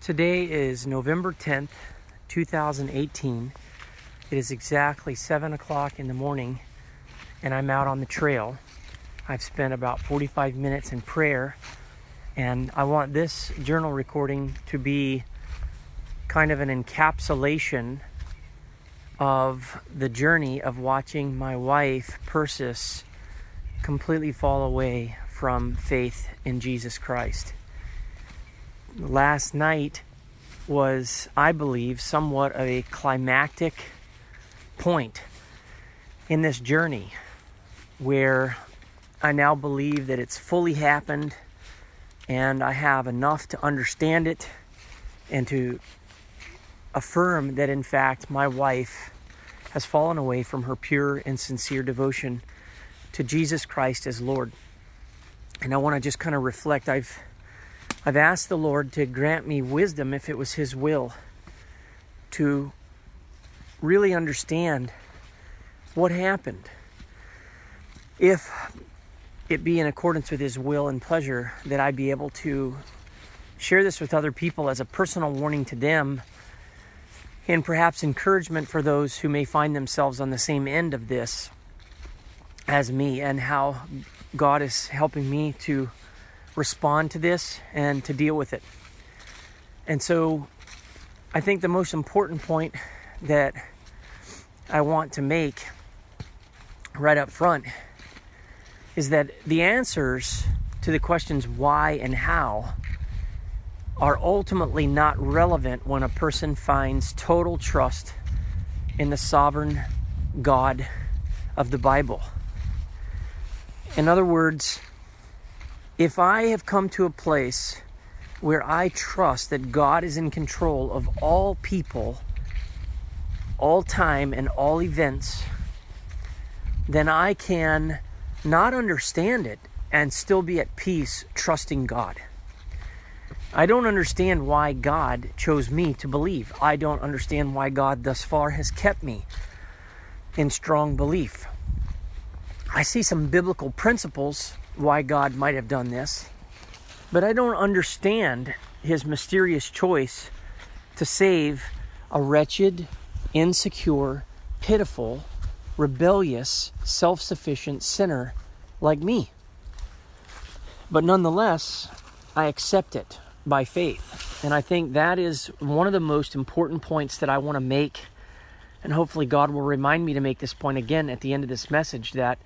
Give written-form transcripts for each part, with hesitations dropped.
Today is November 10th, 2018. It is exactly 7 o'clock in the morning, and I'm out on the trail. I've spent about 45 minutes in prayer, and I want this journal recording to be kind of an encapsulation of the journey of watching my wife, Persis, completely fall away from faith in Jesus Christ. Last night was, I believe, somewhat of a climactic point in this journey where I now believe that it's fully happened and I have enough to understand it and to affirm that, in fact, my wife has fallen away from her pure and sincere devotion to Jesus Christ as Lord. And I want to just kind of reflect. I've asked the Lord to grant me wisdom, if it was His will, to really understand what happened. If it be in accordance with His will and pleasure, that I be able to share this with other people as a personal warning to them, and perhaps encouragement for those who may find themselves on the same end of this as me, and how God is helping me to respond to this and to deal with it. And so I think the most important point that I want to make right up front is that the answers to the questions why and how are ultimately not relevant when a person finds total trust in the sovereign God of the Bible. In other words, if I have come to a place where I trust that God is in control of all people, all time, and all events, then I can not understand it and still be at peace trusting God. I don't understand why God chose me to believe. I don't understand why God thus far has kept me in strong belief. I see some biblical principles why God might have done this, but I don't understand His mysterious choice to save a wretched, insecure, pitiful, rebellious, self-sufficient sinner like me. But nonetheless, I accept it by faith. And I think that is one of the most important points that I want to make. And hopefully God will remind me to make this point again at the end of this message, that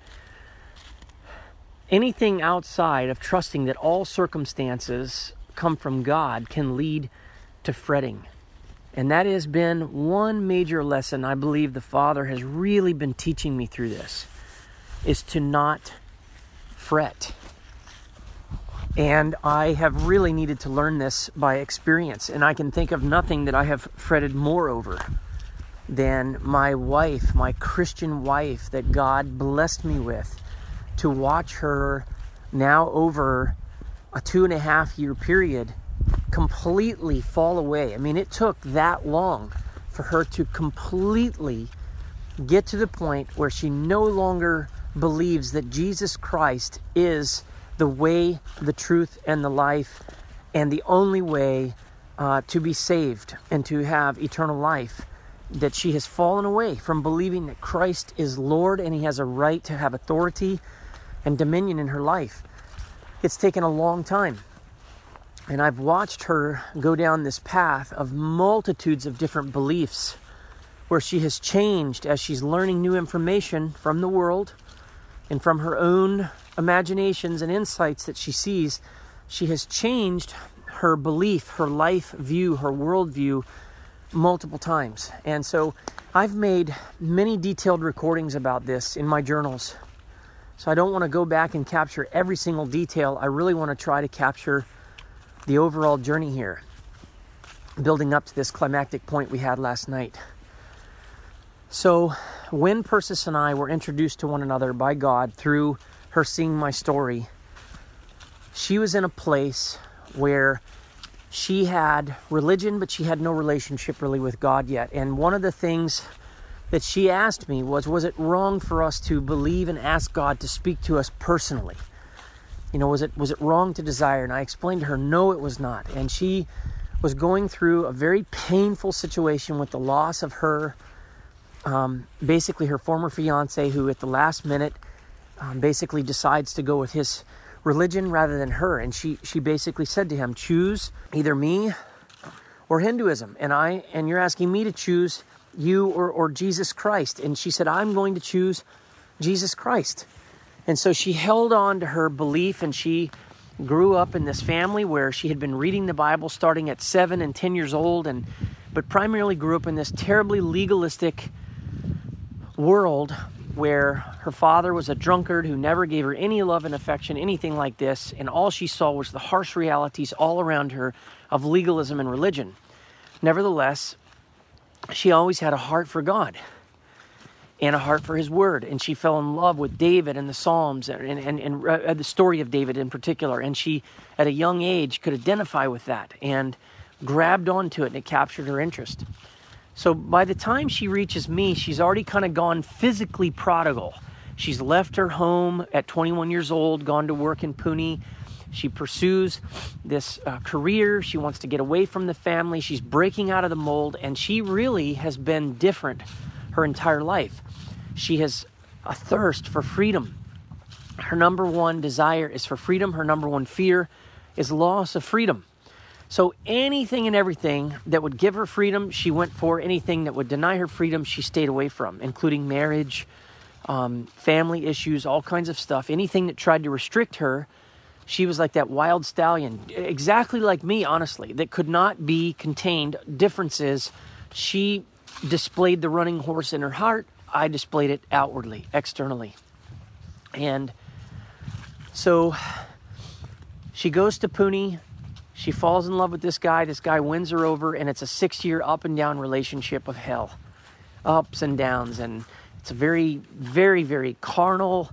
anything outside of trusting that all circumstances come from God can lead to fretting. And that has been one major lesson I believe the Father has really been teaching me through this, is to not fret. And I have really needed to learn this by experience. And I can think of nothing that I have fretted more over than my wife, my Christian wife that God blessed me with, to watch her now over a 2.5-year period completely fall away. I mean, it took that long for her to completely get to the point where she no longer believes that Jesus Christ is the way, the truth, and the life, and the only way to be saved and to have eternal life. That she has fallen away from believing that Christ is Lord and He has a right to have authority and dominion in her life. It's taken a long time. And I've watched her go down this path of multitudes of different beliefs where she has changed as she's learning new information from the world and from her own imaginations and insights that she sees. She has changed her belief, her life view, her worldview multiple times. And so I've made many detailed recordings about this in my journals. So I don't want to go back and capture every single detail. I really want to try to capture the overall journey here, building up to this climactic point we had last night. So when Persis and I were introduced to one another by God through her seeing my story, she was in a place where she had religion, but she had no relationship really with God yet. And one of the things that she asked me was it wrong for us to believe and ask God to speak to us personally? You know, was it wrong to desire? And I explained to her, no, it was not. And she was going through a very painful situation with the loss of her, basically her former fiance, who at the last minute basically decides to go with his religion rather than her. And she basically said to him, choose either me or Hinduism. And you're asking me to choose you or Jesus Christ. And she said, I'm going to choose Jesus Christ. And so she held on to her belief, and she grew up in this family where she had been reading the Bible starting at 7 and 10 years old, but primarily grew up in this terribly legalistic world where her father was a drunkard who never gave her any love and affection, anything like this, and all she saw was the harsh realities all around her of legalism and religion. Nevertheless, she always had a heart for God and a heart for His Word, and she fell in love with David and the Psalms and the story of David in particular, and she, at a young age, could identify with that and grabbed onto it, and it captured her interest. So by the time she reaches me, she's already kind of gone physically prodigal. She's left her home at 21 years old, gone to work in Pune. She pursues this career. She wants to get away from the family. She's breaking out of the mold, and she really has been different her entire life. She has a thirst for freedom. Her number one desire is for freedom. Her number one fear is loss of freedom. So anything and everything that would give her freedom, she went for. Anything that would deny her freedom, she stayed away from, including marriage, family issues, all kinds of stuff. Anything that tried to restrict her, she was like that wild stallion, exactly like me, honestly, that could not be contained. Differences, she displayed the running horse in her heart. I displayed it outwardly, externally. And so she goes to Pune. She falls in love with this guy. This guy wins her over, and it's a 6-year up and down relationship of hell. Ups and downs, and it's a very, very, very carnal,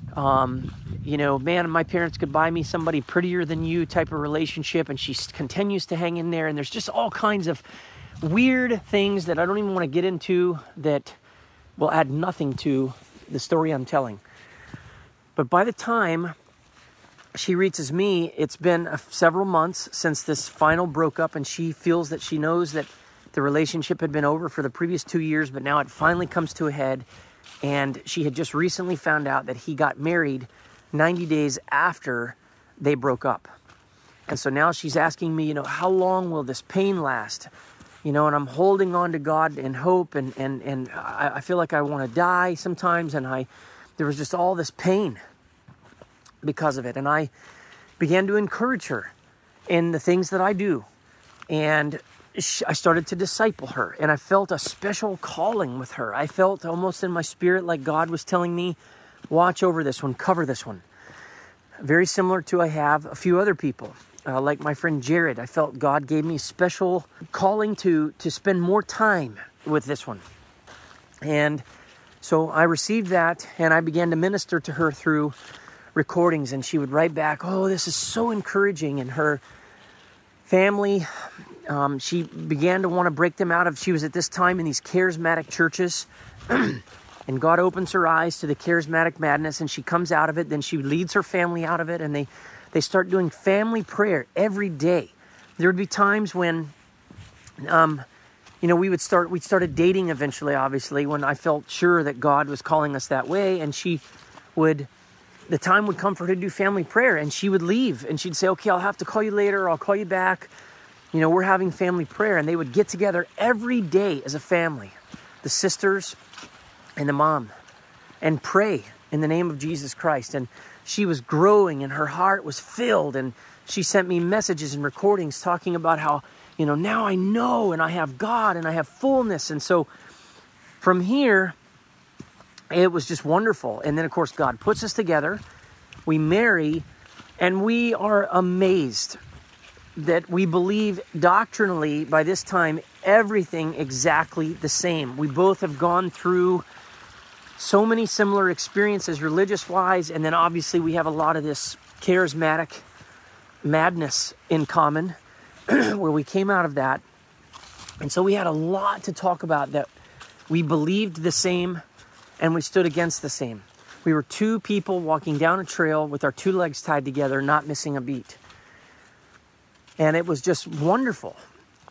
man, my parents could buy me somebody prettier than you type of relationship, and she continues to hang in there, and there's just all kinds of weird things that I don't even want to get into that will add nothing to the story I'm telling. But by the time she reaches me, it's been several months since this final broke up, and she feels that she knows that the relationship had been over for the previous 2 years, but now it finally comes to a head, and she had just recently found out that he got married 90 days after they broke up. And so now she's asking me, how long will this pain last? And I'm holding on to God in hope, and I feel like I want to die sometimes, and there was just all this pain because of it. And I began to encourage her in the things that I do. And I started to disciple her, and I felt a special calling with her. I felt almost in my spirit like God was telling me, watch over this one, cover this one. Very similar to I have a few other people, like my friend Jared. I felt God gave me special calling to spend more time with this one. And so I received that, and I began to minister to her through recordings, and she would write back, oh, this is so encouraging. And her family, she began to want to break them out of, she was at this time in these charismatic churches, and God opens her eyes to the charismatic madness, and she comes out of it. Then she leads her family out of it, and they start doing family prayer every day. There would be times when, we started dating eventually, obviously, when I felt sure that God was calling us that way, and the time would come for her to do family prayer, and she would leave, and she'd say, okay, I'll have to call you later, or I'll call you back. We're having family prayer, and they would get together every day as a family, the sisters and the mom, and pray in the name of Jesus Christ. And she was growing, and her heart was filled, and she sent me messages and recordings talking about how, now I know, and I have God, and I have fullness. And so from here, it was just wonderful. And then, of course, God puts us together. We marry, and we are amazed that we believe doctrinally by this time everything exactly the same. We both have gone through so many similar experiences religious-wise, and then obviously we have a lot of this charismatic madness in common where we came out of that. And so we had a lot to talk about, that we believed the same and we stood against the same. We were two people walking down a trail with our two legs tied together, not missing a beat. And it was just wonderful.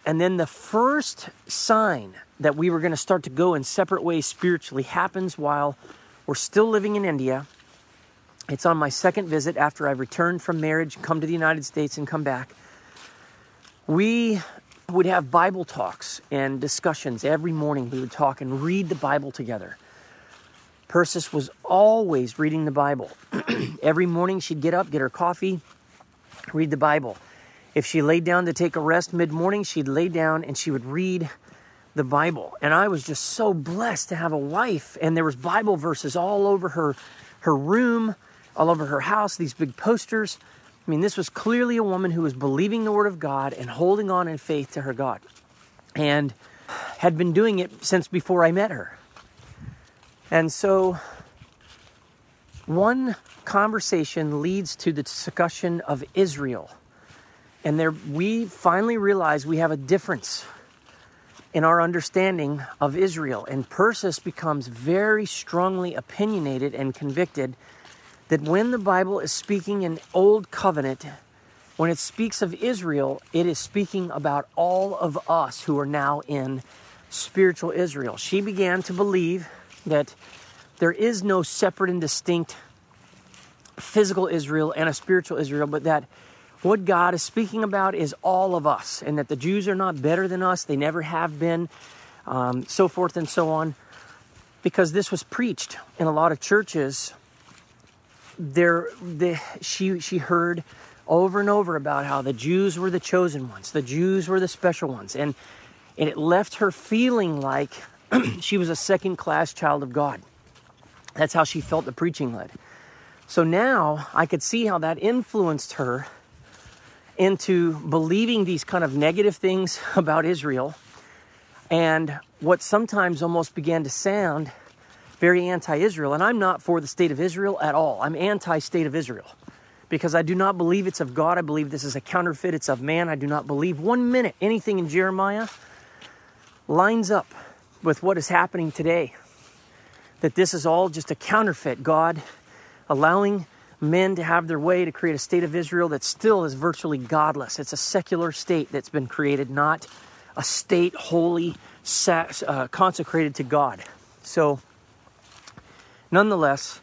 And then the first sign that we were going to start to go in separate ways spiritually happens while we're still living in India. It's on my second visit after I've returned from marriage, come to the United States and come back. We would have Bible talks and discussions. Every morning we would talk and read the Bible together. Persis was always reading the Bible. Every morning she'd get up, get her coffee, read the Bible. If she laid down to take a rest mid-morning, she'd lay down and she would read the Bible. And I was just so blessed to have a wife. And there was Bible verses all over her room, all over her house, these big posters. I mean, this was clearly a woman who was believing the Word of God and holding on in faith to her God. And had been doing it since before I met her. And so one conversation leads to the discussion of Israel. And there we finally realize we have a difference in our understanding of Israel. And Persis becomes very strongly opinionated and convicted that when the Bible is speaking in Old Covenant, when it speaks of Israel, it is speaking about all of us who are now in spiritual Israel. She began to believe that there is no separate and distinct physical Israel and a spiritual Israel, but that what God is speaking about is all of us, and that the Jews are not better than us. They never have been, so forth and so on. Because this was preached in a lot of churches. She heard over and over about how the Jews were the chosen ones. The Jews were the special ones. And it left her feeling like she was a second-class child of God. That's how she felt the preaching led. So now I could see how that influenced her into believing these kind of negative things about Israel, and what sometimes almost began to sound very anti-Israel. And I'm not for the state of Israel at all. I'm anti-state of Israel because I do not believe it's of God. I believe this is a counterfeit. It's of man. I do not believe 1 minute anything in Jeremiah lines up with what is happening today. That this is all just a counterfeit. God allowing men to have their way to create a state of Israel that still is virtually godless. It's a secular state that's been created, not a state wholly consecrated to God. So, nonetheless,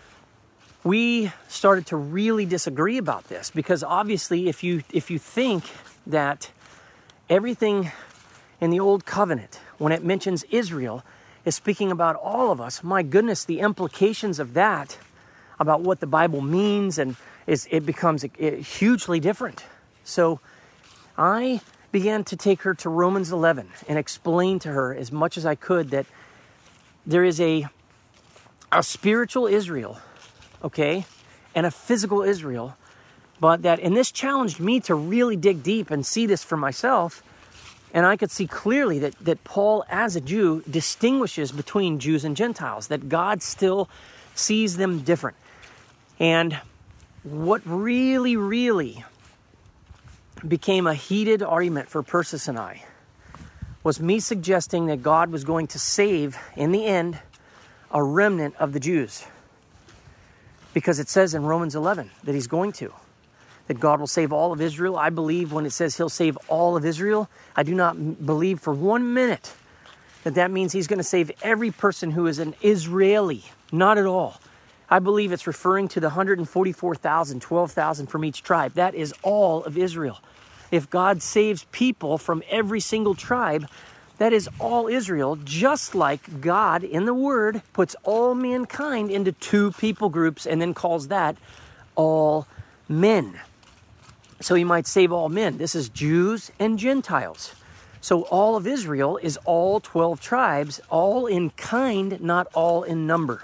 we started to really disagree about this because obviously if you think that everything in the Old Covenant, when it mentions Israel, is speaking about all of us, my goodness, the implications of that about what the Bible means, and it becomes hugely different. So I began to take her to Romans 11 and explain to her as much as I could that there is a spiritual Israel, okay, and a physical Israel, but that, and this challenged me to really dig deep and see this for myself, and I could see clearly that Paul, as a Jew, distinguishes between Jews and Gentiles, that God still sees them different. And what really, really became a heated argument for Persis and I was me suggesting that God was going to save, in the end, a remnant of the Jews. Because it says in Romans 11 that he's going to. That God will save all of Israel. I believe when it says he'll save all of Israel, I do not believe for 1 minute that means he's going to save every person who is an Israeli. Not at all. I believe it's referring to the 144,000, 12,000 from each tribe. That is all of Israel. If God saves people from every single tribe, that is all Israel, just like God in the Word puts all mankind into 2 people groups and then calls that all men. So he might save all men. This is Jews and Gentiles. So all of Israel is all 12 tribes, all in kind, not all in number.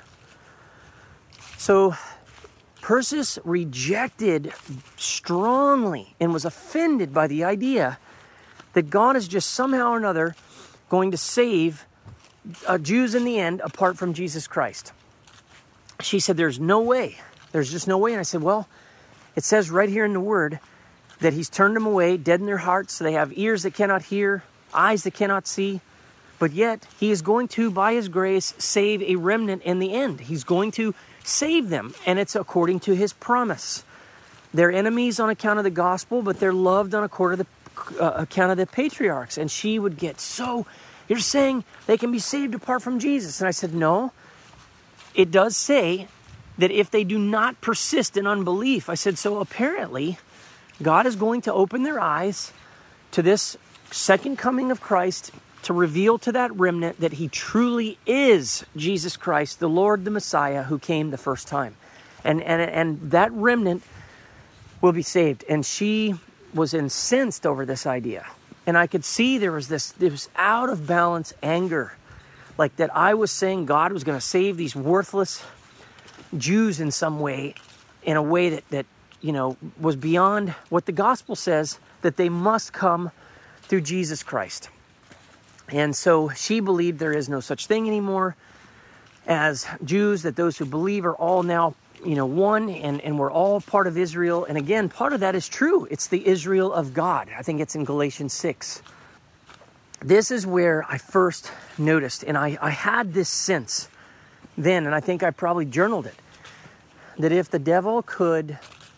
So Persis rejected strongly and was offended by the idea that God is just somehow or another going to save Jews in the end apart from Jesus Christ. She said, there's no way. There's just no way. And I said, well, it says right here in the Word that he's turned them away, dead in their hearts. So they have ears that cannot hear, eyes that cannot see. But yet he is going to, by his grace, save a remnant in the end. He's going to save them, and it's according to his promise. They're enemies on account of the gospel, but they're loved on account account of the patriarchs. And she would get so, you're saying they can be saved apart from Jesus. And I said, no, it does say that if they do not persist in unbelief. I said, so apparently God is going to open their eyes to this second coming of Christ, to reveal to that remnant that he truly is Jesus Christ, the Lord, the Messiah, who came the first time. And that remnant will be saved. And she was incensed over this idea. And I could see there was out of balance anger. Like that I was saying God was going to save these worthless Jews in some way, in a way that was beyond what the gospel says, that they must come through Jesus Christ. And so she believed there is no such thing anymore as Jews, that those who believe are all now, one, and we're all part of Israel. And again, part of that is true. It's the Israel of God. I think it's in Galatians 6. This is where I first noticed, and I had this sense then, and I think I probably journaled it, that if the devil could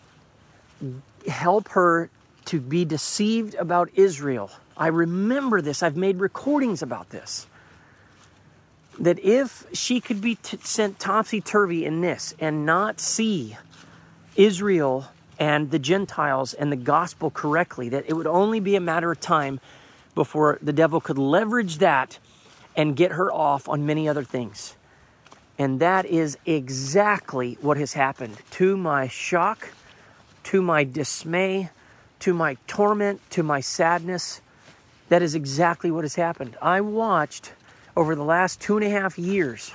help her to be deceived about Israel, I remember this, I've made recordings about this, that if she could be sent topsy-turvy in this and not see Israel and the Gentiles and the gospel correctly, that it would only be a matter of time before the devil could leverage that and get her off on many other things. And that is exactly what has happened. To my shock, to my dismay, to my torment, to my sadness, that is exactly what has happened. I watched over the last 2.5 years,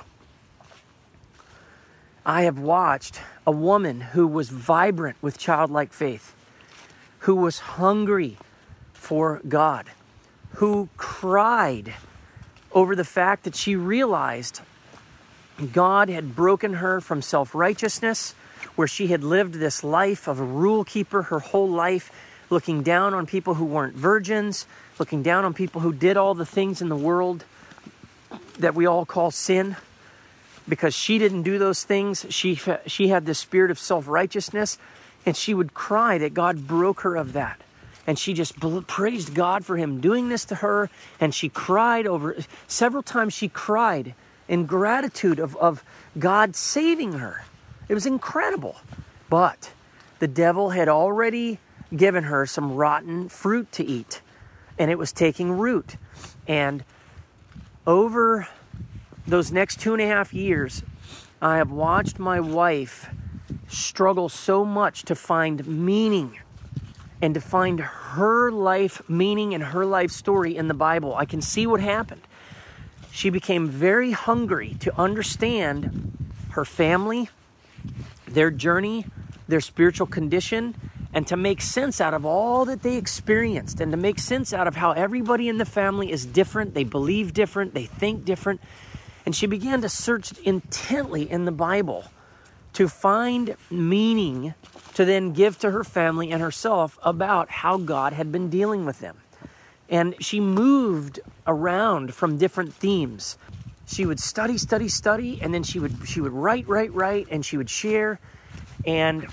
I have watched a woman who was vibrant with childlike faith, who was hungry for God, who cried over the fact that she realized God had broken her from self-righteousness, where she had lived this life of a rule keeper her whole life, looking down on people who weren't virgins, looking down on people who did all the things in the world that we all call sin. Because she didn't do those things, she had this spirit of self-righteousness, and she would cry that God broke her of that. And she just praised God for him doing this to her, and she cried over, several times she cried in gratitude of God saving her. It was incredible. But the devil had already given her some rotten fruit to eat, and it was taking root. And over those next 2.5 years, I have watched my wife struggle so much to find meaning and to find her life meaning and her life story in the Bible. I can see what happened. She became very hungry to understand her family, their journey, their spiritual condition, and to make sense out of all that they experienced, and to make sense out of how everybody in the family is different, they believe different, they think different. And she began to search intently in the Bible to find meaning to then give to her family and herself about how God had been dealing with them. And she moved around from different themes. She would study, and then she would write, and she would share. And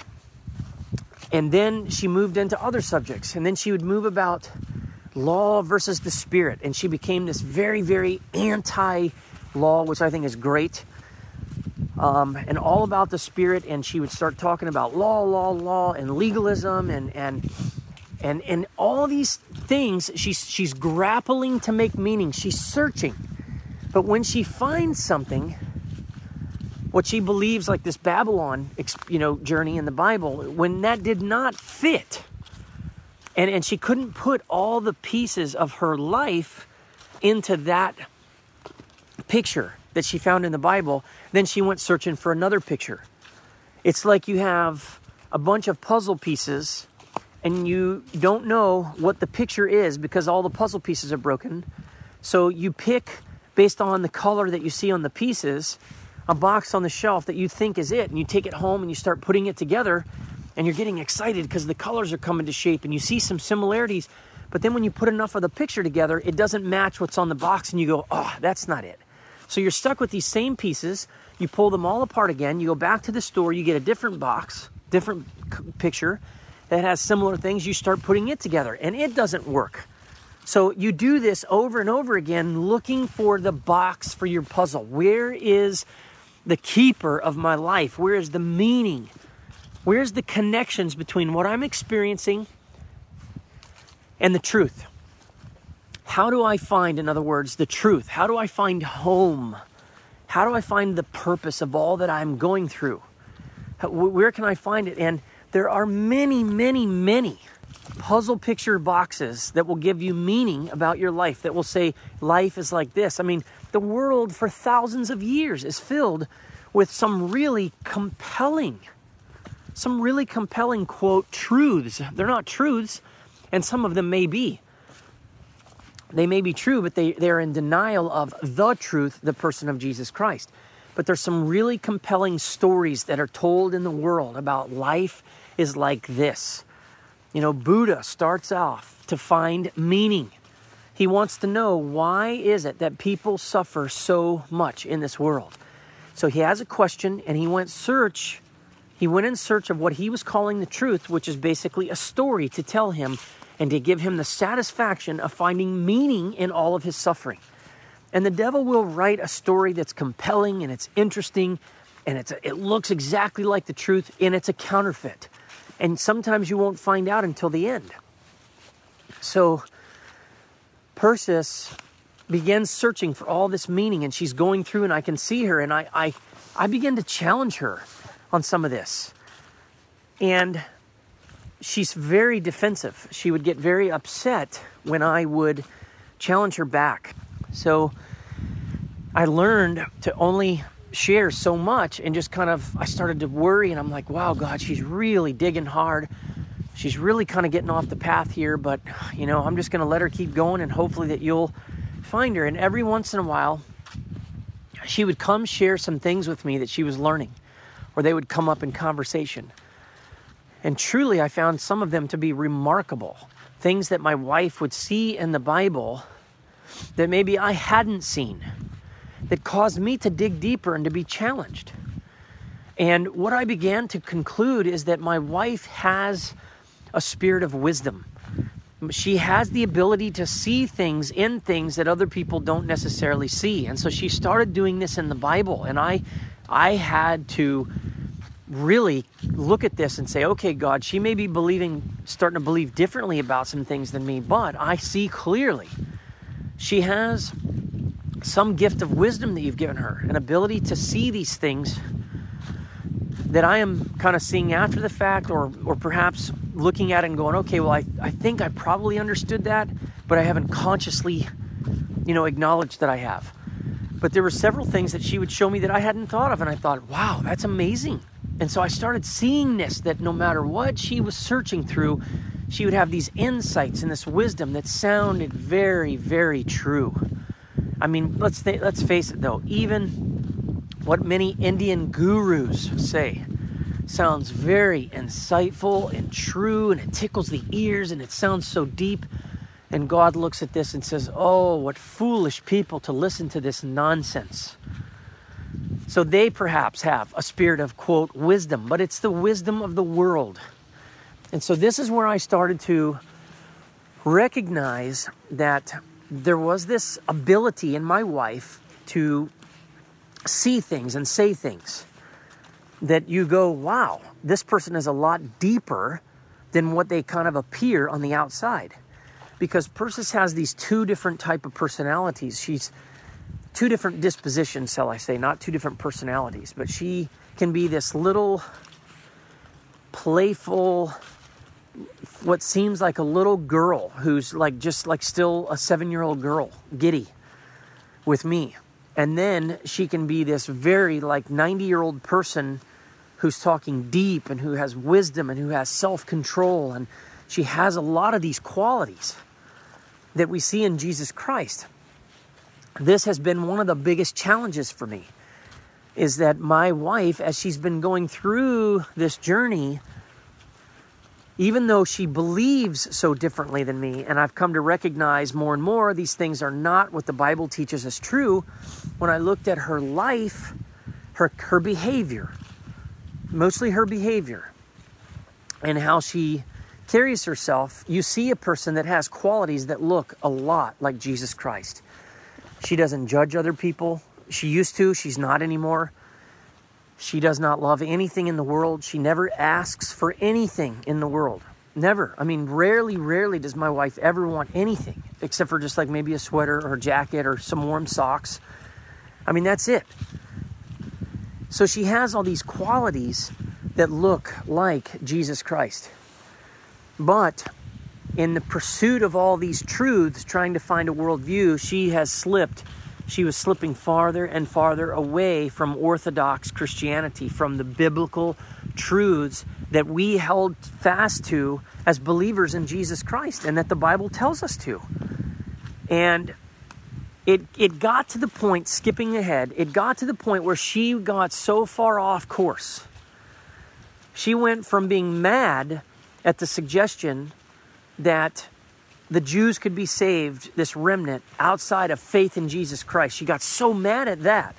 then she moved into other subjects. And then she would move about law versus the Spirit. And she became this very, very anti-law, which I think is great. And all about the Spirit. And she would start talking about law, and legalism, and all these things. She's grappling to make meaning. She's searching. But when she finds something, what she believes, like this Babylon, journey in the Bible, when that did not fit, and she couldn't put all the pieces of her life into that picture that she found in the Bible, then she went searching for another picture. It's like you have a bunch of puzzle pieces and you don't know what the picture is because all the puzzle pieces are broken. So you pick, based on the color that you see on the pieces, a box on the shelf that you think is it, and you take it home and you start putting it together, and you're getting excited because the colors are coming to shape and you see some similarities. But then when you put enough of the picture together, it doesn't match what's on the box, and you go, oh, that's not it. So you're stuck with these same pieces. You pull them all apart again. You go back to the store. You get a different box, different picture, that has similar things, you start putting it together, and it doesn't work. So you do this over and over again, looking for the box for your puzzle. Where is the keeper of my life? Where is the meaning? Where's the connections between what I'm experiencing and the truth? How do I find, in other words, the truth? How do I find home? How do I find the purpose of all that I'm going through? Where can I find it? And there are many, many, many puzzle picture boxes that will give you meaning about your life, that will say life is like this. I mean, the world for thousands of years is filled with some really compelling, quote, truths. They're not truths, and some of them may be. They may be true, but they're in denial of the truth, the person of Jesus Christ. But there's some really compelling stories that are told in the world about life is like this. You know, Buddha starts off to find meaning. He wants to know, why is it that people suffer so much in this world? So he has a question, and he went in search of what he was calling the truth, which is basically a story to tell him and to give him the satisfaction of finding meaning in all of his suffering. And the devil will write a story that's compelling and it's interesting and it looks exactly like the truth, and it's a counterfeit. And sometimes you won't find out until the end. So Persis begins searching for all this meaning, and she's going through, and I can see her, and I begin to challenge her on some of this. And she's very defensive. She would get very upset when I would challenge her back. So I learned to only share so much, and just I started to worry, and I'm like, wow, God, she's really digging hard. She's really kind of getting off the path here, but, I'm just going to let her keep going, and hopefully that you'll find her. And every once in a while, she would come share some things with me that she was learning, or they would come up in conversation. And truly, I found some of them to be remarkable. Things that my wife would see in the Bible that maybe I hadn't seen, that caused me to dig deeper and to be challenged. And what I began to conclude is that my wife has a spirit of wisdom. She has the ability to see things in things that other people don't necessarily see. And so she started doing this in the Bible. And I had to really look at this and say, okay, God, she may be starting to believe differently about some things than me, but I see clearly she has some gift of wisdom that you've given her, an ability to see these things that I am kind of seeing after the fact, or perhaps looking at it and going, okay, well, I think I probably understood that, but I haven't consciously, acknowledged that I have. But there were several things that she would show me that I hadn't thought of, and I thought, wow, that's amazing. And so I started seeing this, that no matter what she was searching through, she would have these insights and this wisdom that sounded very, very true. I mean, let's face it, though, even what many Indian gurus say sounds very insightful and true, and it tickles the ears, and it sounds so deep. And God looks at this and says, oh, what foolish people to listen to this nonsense. So they perhaps have a spirit of, quote, wisdom, but it's the wisdom of the world. And so this is where I started to recognize that there was this ability in my wife to see things and say things that you go, wow, this person is a lot deeper than what they kind of appear on the outside. Because Persis has these two different type of personalities. She's two different dispositions, shall I say, not two different personalities, but she can be this little playful, what seems like a little girl who's just still a 7-year-old girl, giddy with me. And then she can be this very 90-year-old person who's talking deep and who has wisdom and who has self-control. And she has a lot of these qualities that we see in Jesus Christ. This has been one of the biggest challenges for me, is that my wife, as she's been going through this journey, even though she believes so differently than me, and I've come to recognize more and more these things are not what the Bible teaches as true, when I looked at her life, her behavior, mostly her behavior, and how she carries herself, you see a person that has qualities that look a lot like Jesus Christ. She doesn't judge other people. She used to. She's not anymore. She does not love anything in the world. She never asks for anything in the world. Never. I mean, rarely does my wife ever want anything except for just like maybe a sweater or a jacket or some warm socks. I mean, that's it. So she has all these qualities that look like Jesus Christ. But in the pursuit of all these truths, trying to find a worldview, she has slipped. She was slipping farther and farther away from Orthodox Christianity, from the biblical truths that we held fast to as believers in Jesus Christ and that the Bible tells us to. And it got to the point, skipping ahead, it got to the point where she got so far off course. She went from being mad at the suggestion that the Jews could be saved, this remnant, outside of faith in Jesus Christ. She got so mad at that,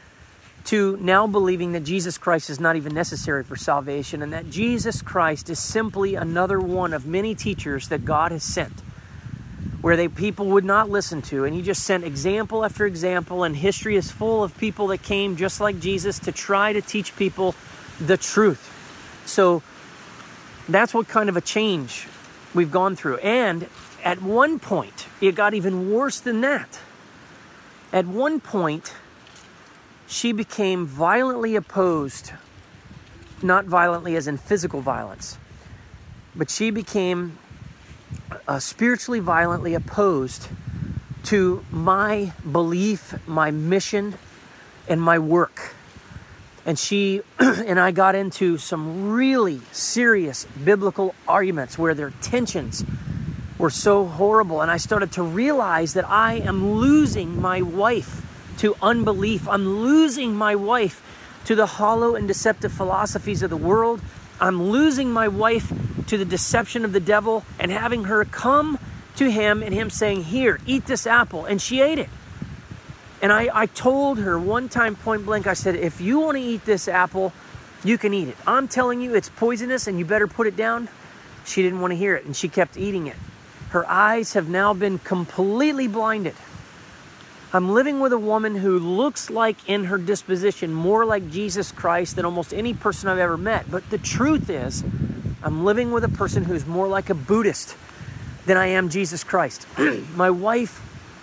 to now believing that Jesus Christ is not even necessary for salvation, and that Jesus Christ is simply another one of many teachers that God has sent, where people would not listen to. And he just sent example after example, and history is full of people that came just like Jesus to try to teach people the truth. So that's what kind of a change we've gone through. And at one point, it got even worse than that. At one point, she became violently opposed, not violently as in physical violence, but she became spiritually violently opposed to my belief, my mission, and my work. And she and I got into some really serious biblical arguments where their tensions were so horrible. And I started to realize that I am losing my wife to unbelief. I'm losing my wife to the hollow and deceptive philosophies of the world. I'm losing my wife to the deception of the devil and having her come to him and him saying, "Here, eat this apple." And she ate it. And I told her one time point blank, I said, "If you want to eat this apple, you can eat it. I'm telling you it's poisonous and you better put it down." She didn't want to hear it and she kept eating it. Her eyes have now been completely blinded. I'm living with a woman who looks like in her disposition more like Jesus Christ than almost any person I've ever met. But the truth is, I'm living with a person who's more like a Buddhist than I am Jesus Christ. My wife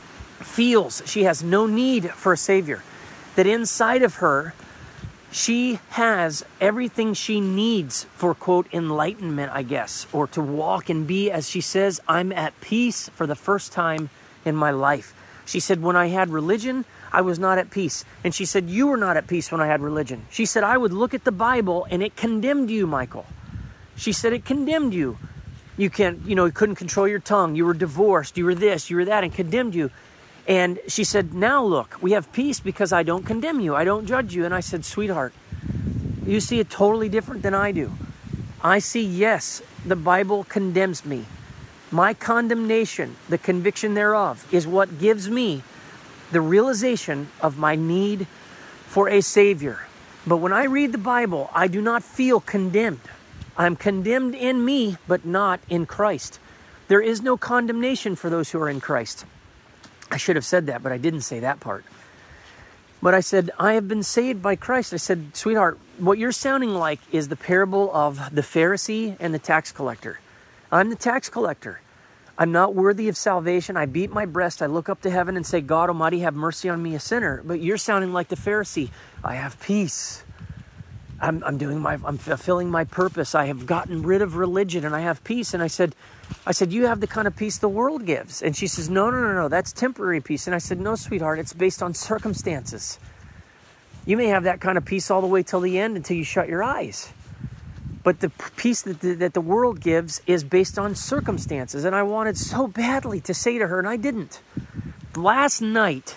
feels she has no need for a savior, that inside of her she has everything she needs for, quote, enlightenment, I guess, or to walk and be, as she says, "I'm at peace for the first time in my life." She said, "When I had religion, I was not at peace." And she said, "You were not at peace when I had religion." She said, "I would look at the Bible and it condemned you, Michael." She said, "It condemned you. You couldn't control your tongue. You were divorced. You were this, you were that, and condemned you." And she said, "Now look, we have peace because I don't condemn you. I don't judge you." And I said, "Sweetheart, you see it totally different than I do. I see, yes, the Bible condemns me. My condemnation, the conviction thereof, is what gives me the realization of my need for a Savior. But when I read the Bible, I do not feel condemned. I'm condemned in me, but not in Christ. There is no condemnation for those who are in Christ." I should have said that, but I didn't say that part. But I said, "I have been saved by Christ." I said, "Sweetheart, what you're sounding like is the parable of the Pharisee and the tax collector. I'm the tax collector. I'm not worthy of salvation. I beat my breast. I look up to heaven and say, 'God Almighty, have mercy on me, a sinner.' But you're sounding like the Pharisee. I have peace. I'm fulfilling my purpose. I have gotten rid of religion and I have peace." And I said, "You have the kind of peace the world gives." And she says, No, that's temporary peace. And I said, "No, sweetheart, it's based on circumstances. You may have that kind of peace all the way till the end until you shut your eyes. But the peace that the world gives is based on circumstances." And I wanted so badly to say to her, and I didn't. Last night,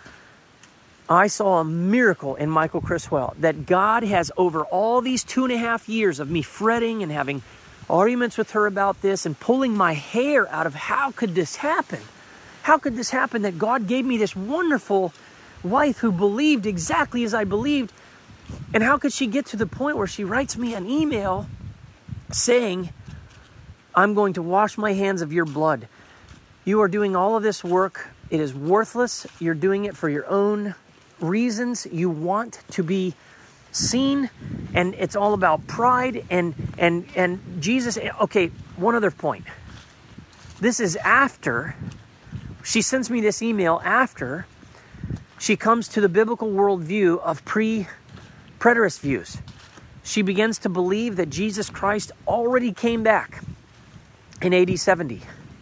I saw a miracle in Michael Criswell, that God has, over all these 2.5 years of me fretting and having arguments with her about this and pulling my hair out of how could this happen? How could this happen that God gave me this wonderful wife who believed exactly as I believed? And how could she get to the point where she writes me an email saying, I'm going to wash my hands of your blood. You are doing all of this work. It is worthless. You're doing it for your own reasons. You want to be seen, and it's all about pride and Jesus. Okay, one other point. This is after she sends me this email, after she comes to the biblical worldview of pre-preterist views. She begins to believe that Jesus Christ already came back in AD 70,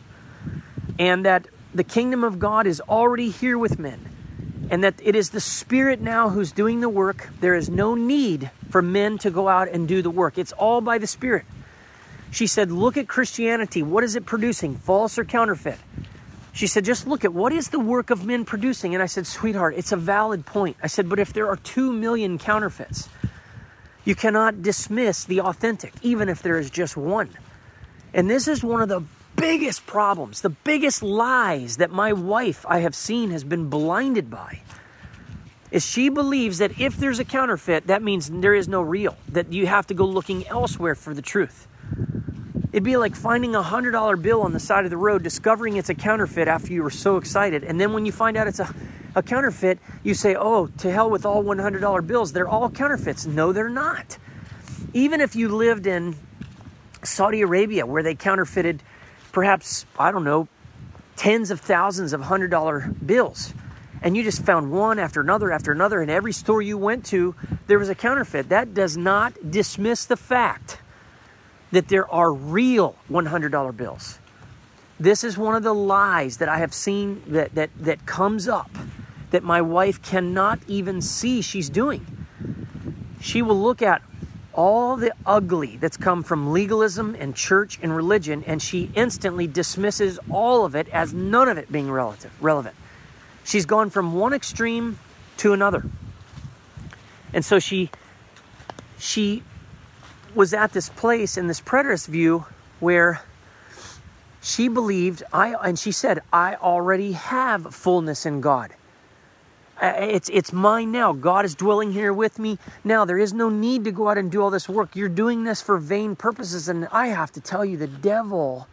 and that the kingdom of God is already here with men, and that it is the Spirit now who's doing the work. There is no need for men to go out and do the work. It's all by the Spirit. She said, look at Christianity. What is it producing? False or counterfeit? She said, just look at what is the work of men producing. And I said, sweetheart, it's a valid point. I said, but if there are 2 million counterfeits, you cannot dismiss the authentic, even if there is just one. And this is one of the biggest problems, the biggest lies that my wife, I have seen, has been blinded by, is she believes that if there's a counterfeit, that means there is no real, that you have to go looking elsewhere for the truth. It'd be like finding a $100 bill on the side of the road, discovering it's a counterfeit after you were so excited. And then when you find out it's a counterfeit, you say, oh, to hell with all $100 bills. They're all counterfeits. No, they're not. Even if you lived in Saudi Arabia, where they counterfeited perhaps, I don't know, tens of thousands of $100 bills, and you just found one after another, and every store you went to, there was a counterfeit. That does not dismiss the fact that there are real $100 bills. This is one of the lies that I have seen that comes up, that my wife cannot even see she's doing. She will look at all the ugly that's come from legalism and church and religion, and she instantly dismisses all of it as none of it being relevant. She's gone from one extreme to another. And so she was at this place in this preterist view where she believed, and she said, I already have fullness in God. It's mine now. God is dwelling here with me now. There is no need to go out and do all this work. You're doing this for vain purposes. And I have to tell you, the devil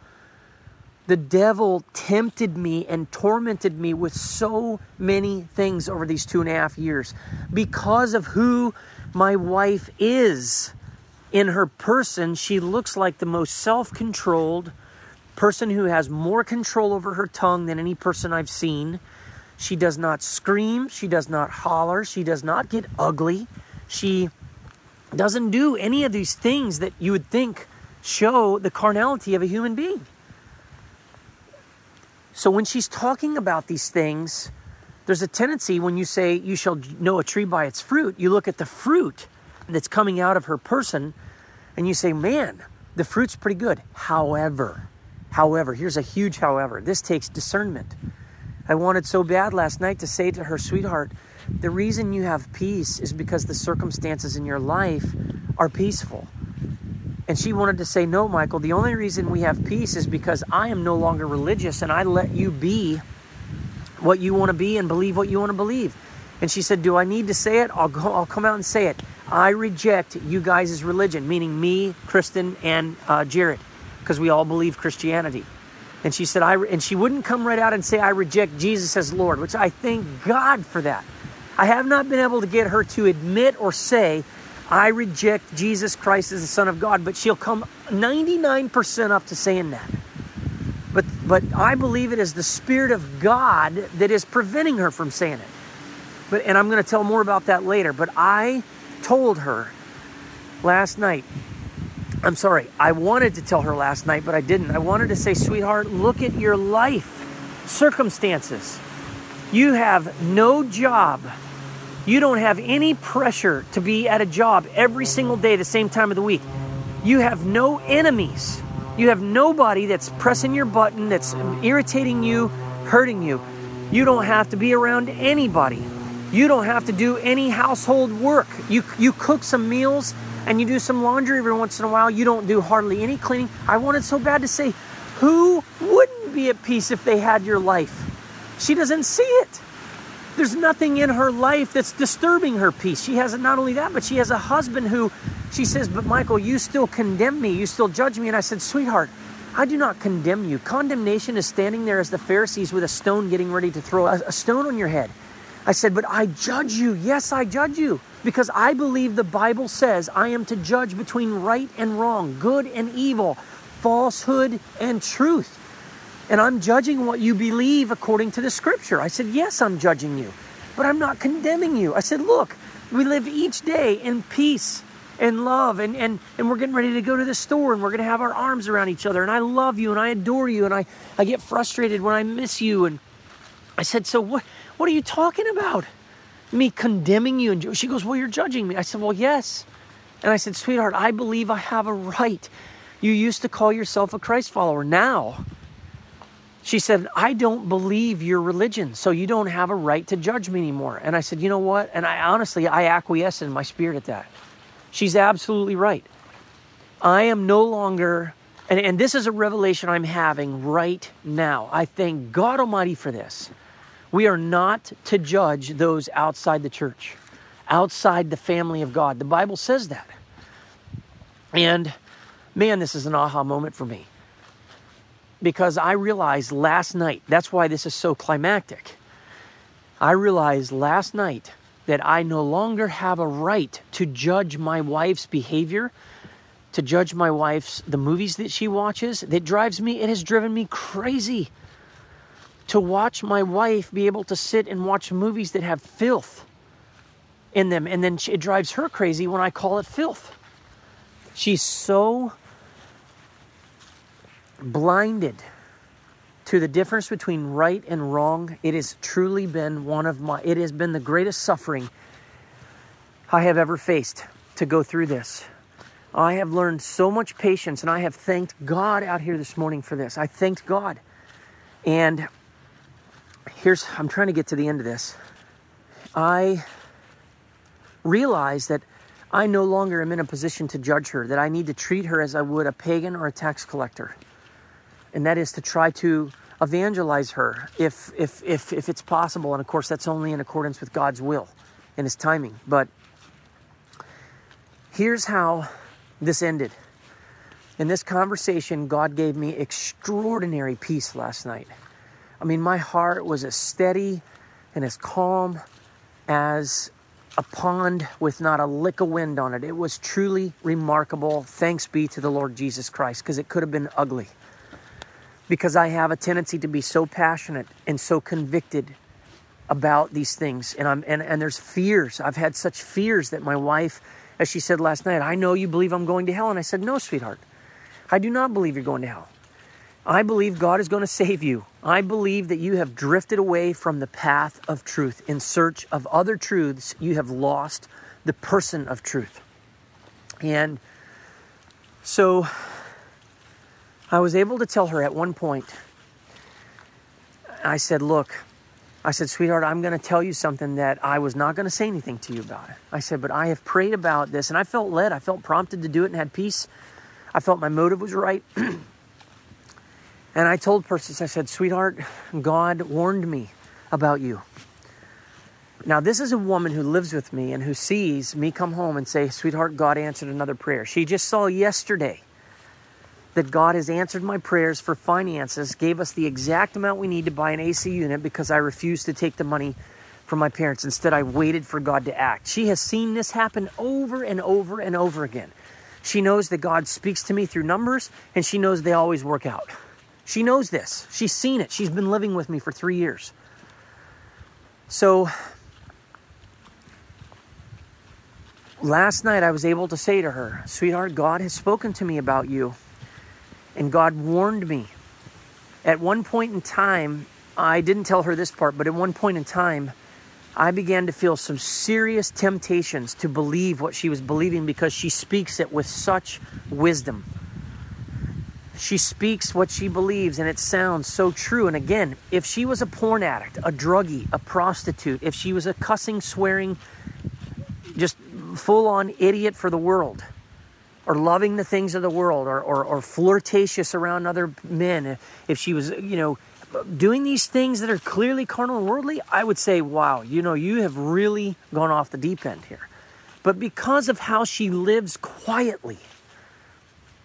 tempted me and tormented me with so many things over these 2.5 years because of who my wife is. In her person, she looks like the most self-controlled person who has more control over her tongue than any person I've seen. She does not scream. She does not holler. She does not get ugly. She doesn't do any of these things that you would think show the carnality of a human being. So when she's talking about these things, there's a tendency when you say you shall know a tree by its fruit, you look at the fruit that's coming out of her person and you say, man, the fruit's pretty good. However, here's a huge however. This takes discernment. I wanted so bad last night to say to her, sweetheart, the reason you have peace is because the circumstances in your life are peaceful. And she wanted to say, no, Michael, the only reason we have peace is because I am no longer religious and I let you be what you want to be and believe what you want to believe. And she said, do I need to say it? I'll come out and say it. I reject you guys' religion, meaning me, Kristen, and Jared, because we all believe Christianity. And she said, and she wouldn't come right out and say, I reject Jesus as Lord, which I thank God for that. I have not been able to get her to admit or say, I reject Jesus Christ as the Son of God, but she'll come 99% up to saying that. But I believe it is the Spirit of God that is preventing her from saying it. And I'm going to tell more about that later. But I told her last night, I'm sorry, I wanted to tell her last night, but I didn't. I wanted to say, sweetheart, look at your life circumstances. You have no job. You don't have any pressure to be at a job every single day, the same time of the week. You have no enemies. You have nobody that's pressing your button, that's irritating you, hurting you. You don't have to be around anybody. You don't have to do any household work. You cook some meals and you do some laundry every once in a while. You don't do hardly any cleaning. I wanted so bad to say, who wouldn't be at peace if they had your life? She doesn't see it. There's nothing in her life that's disturbing her peace. She has not only that, but she has a husband who, she says, but Michael, you still condemn me. You still judge me. And I said, sweetheart, I do not condemn you. Condemnation is standing there as the Pharisees with a stone getting ready to throw a stone on your head. I said, but I judge you. Yes, I judge you. Because I believe the Bible says I am to judge between right and wrong, good and evil, falsehood and truth. And I'm judging what you believe according to the scripture. I said, yes, I'm judging you, but I'm not condemning you. I said, look, we live each day in peace and love, and we're getting ready to go to the store, and we're going to have our arms around each other, and I love you, and I adore you, and I get frustrated when I miss you. And I said, so what are you talking about? Me condemning you? And she goes, well, you're judging me. I said, well, yes. And I said, sweetheart, I believe I have a right. You used to call yourself a Christ follower. Now, she said, I don't believe your religion, so you don't have a right to judge me anymore. And I said, you know what? And I acquiesced in my spirit at that. She's absolutely right. I am no longer, and this is a revelation I'm having right now. I thank God Almighty for this. We are not to judge those outside the church, outside the family of God. The Bible says that. And man, this is an aha moment for me. Because I realized last night, that's why this is so climactic. I realized last night that I no longer have a right to judge my wife's behavior, to judge my wife's, the movies that she watches. It has driven me crazy to watch my wife be able to sit and watch movies that have filth in them. And then it drives her crazy when I call it filth. She's so blinded to the difference between right and wrong. It has truly been it has been the greatest suffering I have ever faced to go through this. I have learned so much patience, and I have thanked God out here this morning for this. I thanked God. And I'm trying to get to the end of this. I realized that I no longer am in a position to judge her, that I need to treat her as I would a pagan or a tax collector. And that is to try to evangelize her if it's possible. And of course, that's only in accordance with God's will and His timing. But here's how this ended. In this conversation, God gave me extraordinary peace last night. I mean, my heart was as steady and as calm as a pond with not a lick of wind on it. It was truly remarkable. Thanks be to the Lord Jesus Christ, because it could have been ugly. Because I have a tendency to be so passionate and so convicted about these things. And there's fears. I've had such fears that my wife, as she said last night, I know you believe I'm going to hell. And I said, no, sweetheart, I do not believe you're going to hell. I believe God is going to save you. I believe that you have drifted away from the path of truth. In search of other truths, you have lost the person of truth. And so I was able to tell her at one point, I said, sweetheart, I'm going to tell you something that I was not going to say anything to you about. I said, but I have prayed about this, and I felt led. I felt prompted to do it and had peace. I felt my motive was right. And I told Persis, I said, sweetheart, God warned me about you. Now, this is a woman who lives with me and who sees me come home and say, sweetheart, God answered another prayer. She just saw yesterday that God has answered my prayers for finances, gave us the exact amount we need to buy an AC unit because I refused to take the money from my parents. Instead, I waited for God to act. She has seen this happen over and over and over again. She knows that God speaks to me through numbers, and she knows they always work out. She knows this. She's seen it. She's been living with me for 3 years. So last night I was able to say to her, sweetheart, God has spoken to me about you. And God warned me. At one point in time, I didn't tell her this part, but at one point in time, I began to feel some serious temptations to believe what she was believing, because she speaks it with such wisdom. She speaks what she believes, and it sounds so true. And again, if she was a porn addict, a druggie, a prostitute, if she was a cussing, swearing, just full-on idiot for the world, or loving the things of the world, or flirtatious around other men, if she was, doing these things that are clearly carnal and worldly, I would say, wow, you have really gone off the deep end here. But because of how she lives quietly,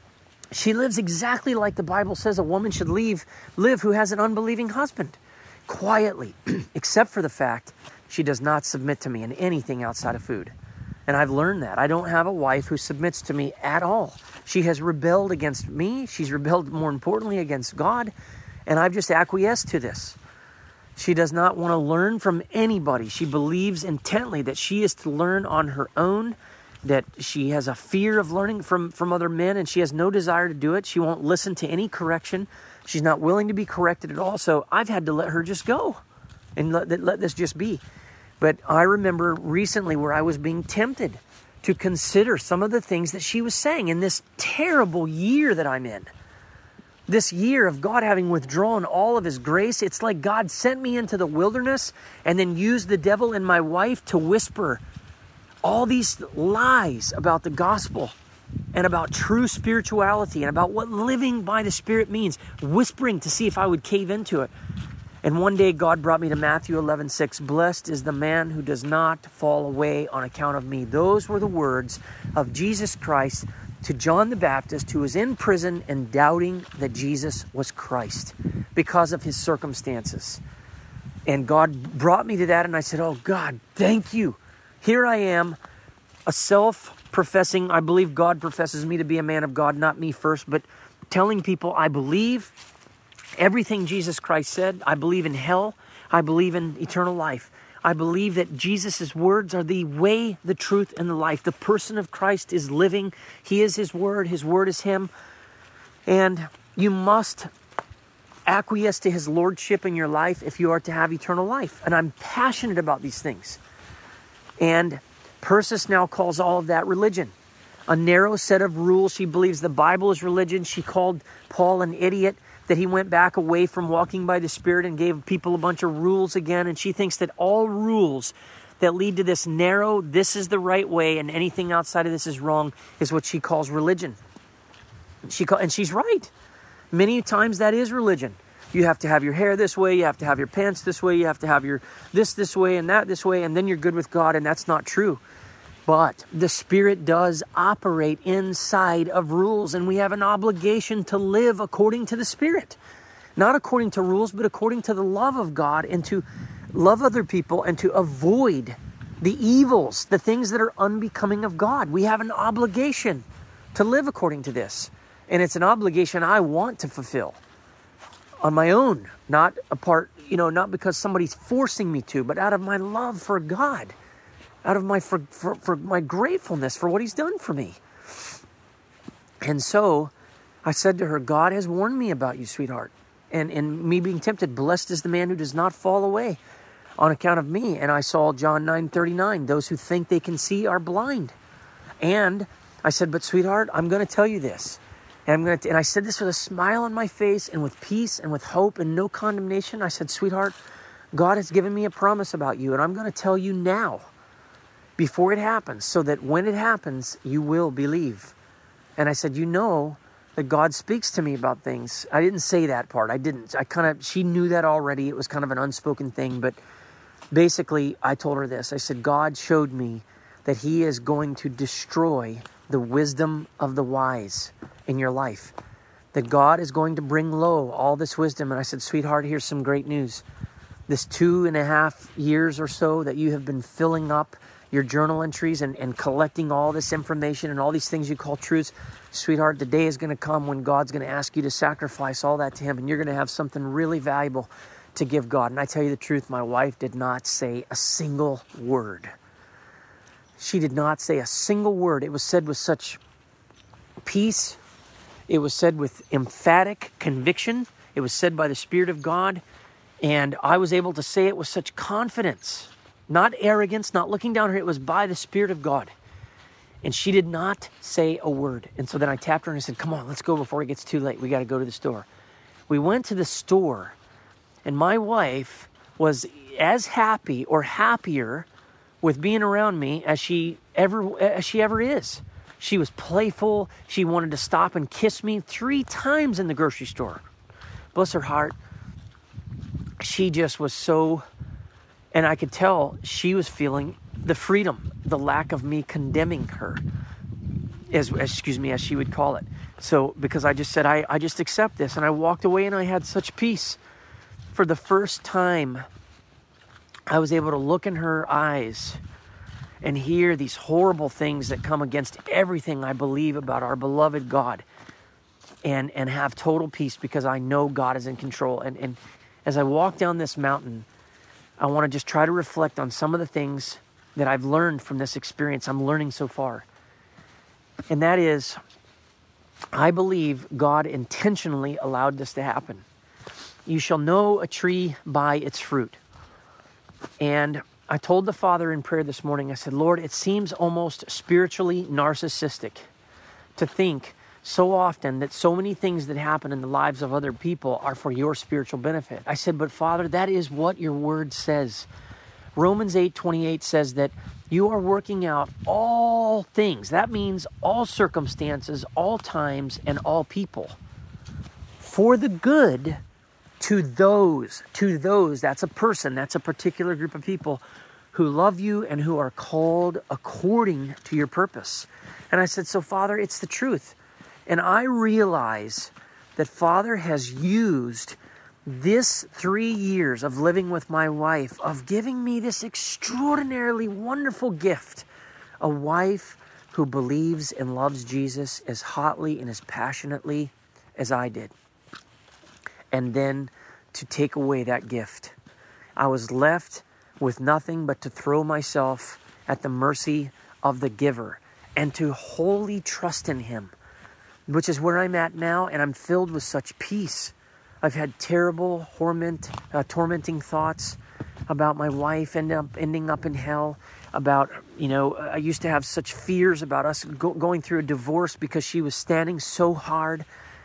She lives exactly like the Bible says a woman should live who has an unbelieving husband. Quietly, except for the fact she does not submit to me in anything outside of food. And I've learned that. I don't have a wife who submits to me at all. She has rebelled against me. She's rebelled, more importantly, against God. And I've just acquiesced to this. She does not want to learn from anybody. She believes intently that she is to learn on her own, that she has a fear of learning from other men, and she has no desire to do it. She won't listen to any correction. She's not willing to be corrected at all. So I've had to let her just go and let this just be. But I remember recently where I was being tempted to consider some of the things that she was saying in this terrible year that I'm in. This year of God having withdrawn all of His grace. It's like God sent me into the wilderness and then used the devil and my wife to whisper all these lies about the gospel and about true spirituality and about what living by the Spirit means, whispering to see if I would cave into it. And one day God brought me to Matthew 11:6. Blessed is the man who does not fall away on account of me. Those were the words of Jesus Christ to John the Baptist, who was in prison and doubting that Jesus was Christ because of his circumstances. And God brought me to that, and I said, oh God, thank you. Here I am, a self-professing, I believe God professes me to be a man of God, not me first, but telling people I believe everything Jesus Christ said. I believe in hell. I believe in eternal life. I believe that Jesus' words are the way, the truth, and the life. The person of Christ is living. He is His word. His word is Him. And you must acquiesce to His lordship in your life if you are to have eternal life. And I'm passionate about these things. And Persis now calls all of that religion. A narrow set of rules. She believes the Bible is religion. She called Paul an idiot, that he went back away from walking by the Spirit and gave people a bunch of rules again. And she thinks that all rules that lead to this narrow, this is the right way, and anything outside of this is wrong, is what she calls religion. And she's right. Many times that is religion. You have to have your hair this way, you have to have your pants this way, you have to have your this way and that this way, and then you're good with God, and that's not true. But the Spirit does operate inside of rules, and we have an obligation to live according to the Spirit. Not according to rules, but according to the love of God, and to love other people and to avoid the evils, the things that are unbecoming of God. We have an obligation to live according to this. And it's an obligation I want to fulfill on my own, not not because somebody's forcing me to, but out of my love for God. Out of my for my gratefulness for what He's done for me. And so I said to her, God has warned me about you, sweetheart. And me being tempted, blessed is the man who does not fall away on account of me. And I saw John 9:39, those who think they can see are blind. And I said, but sweetheart, I'm going to tell you this. And I said this with a smile on my face and with peace and with hope and no condemnation. I said, sweetheart, God has given me a promise about you, and I'm going to tell you now, before it happens, so that when it happens, you will believe. And I said, that God speaks to me about things. I didn't say that part. She knew that already. It was kind of an unspoken thing. But basically, I told her this. I said, God showed me that He is going to destroy the wisdom of the wise in your life. That God is going to bring low all this wisdom. And I said, sweetheart, here's some great news. This 2.5 years or so that you have been filling up your journal entries and collecting all this information and all these things you call truths. Sweetheart, the day is going to come when God's going to ask you to sacrifice all that to Him, and you're going to have something really valuable to give God. And I tell you the truth, my wife did not say a single word. She did not say a single word. It was said with such peace. It was said with emphatic conviction. It was said by the Spirit of God. And I was able to say it with such confidence. Not arrogance, not looking down on her. It was by the Spirit of God. And she did not say a word. And so then I tapped her and I said, come on, let's go before it gets too late. We got to go to the store. We went to the store, and my wife was as happy or happier with being around me as she ever is. She was playful. She wanted to stop and kiss me 3 times in the grocery store. Bless her heart. She just was so... And I could tell she was feeling the freedom, the lack of me condemning her, as she would call it. So because I just said, I just accept this. And I walked away and I had such peace. For the first time, I was able to look in her eyes and hear these horrible things that come against everything I believe about our beloved God, and have total peace because I know God is in control. And as I walk down this mountain, I want to just try to reflect on some of the things that I've learned from this experience I'm learning so far. And that is, I believe God intentionally allowed this to happen. You shall know a tree by its fruit. And I told the Father in prayer this morning, I said, Lord, it seems almost spiritually narcissistic to think so often that so many things that happen in the lives of other people are for your spiritual benefit. I said, but Father, that is what your word says. Romans 8:28 says that you are working out all things. That means all circumstances, all times, and all people for the good to those, that's a person, that's a particular group of people who love you and who are called according to your purpose. And I said, so Father, it's the truth. And I realize that Father has used this 3 years of living with my wife, of giving me this extraordinarily wonderful gift, a wife who believes and loves Jesus as hotly and as passionately as I did. And then to take away that gift. I was left with nothing but to throw myself at the mercy of the giver and to wholly trust in him, which is where I'm at now, and I'm filled with such peace. I've had terrible, tormenting thoughts about my wife ending up in hell, about, I used to have such fears about us going through a divorce because she was standing so hard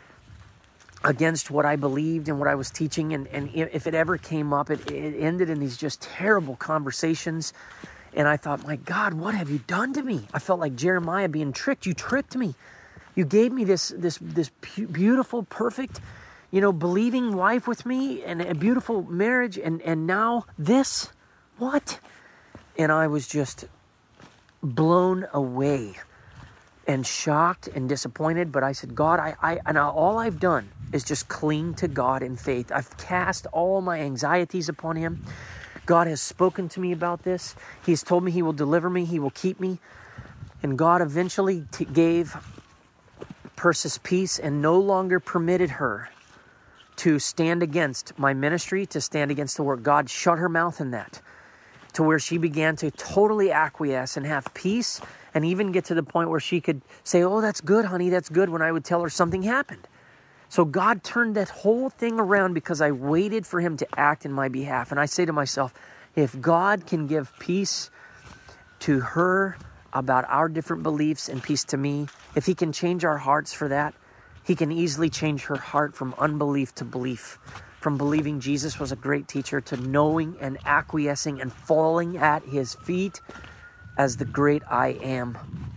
against what I believed and what I was teaching. And if it ever came up, it ended in these just terrible conversations. And I thought, my God, what have you done to me? I felt like Jeremiah being tricked. You tricked me. You gave me this beautiful, perfect, believing wife with me and a beautiful marriage. And now this, what? And I was just blown away and shocked and disappointed. But I said, God, and all I've done is just cling to God in faith. I've cast all my anxieties upon him. God has spoken to me about this. He's told me he will deliver me. He will keep me. And God eventually gave Persis peace and no longer permitted her to stand against my ministry, to stand against the work. God shut her mouth in that, to where she began to totally acquiesce and have peace, and even get to the point where she could say, oh, that's good, honey, that's good, when I would tell her something happened. So God turned that whole thing around because I waited for him to act in my behalf. And I say to myself, if God can give peace to her about our different beliefs and peace to me, if he can change our hearts for that, he can easily change her heart from unbelief to belief, from believing Jesus was a great teacher to knowing and acquiescing and falling at his feet as the great I am.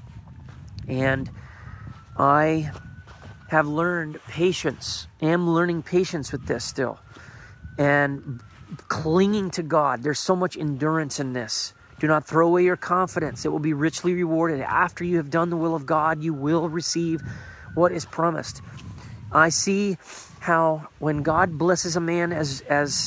And I have learned patience, am learning patience with this still, and clinging to God. There's so much endurance in this. Do not throw away your confidence. It will be richly rewarded. After you have done the will of God, you will receive what is promised. I see how when God blesses a man, as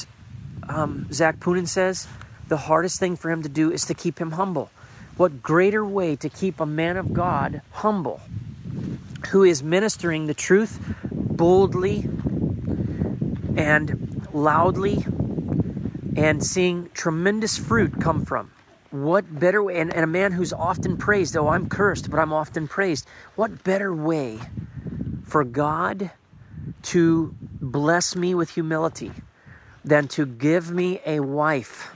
Zach Poonen says, the hardest thing for him to do is to keep him humble. What greater way to keep a man of God humble, who is ministering the truth boldly and loudly and seeing tremendous fruit come from? What better way, and a man who's often praised, oh, I'm cursed, but I'm often praised. What better way for God to bless me with humility than to give me a wife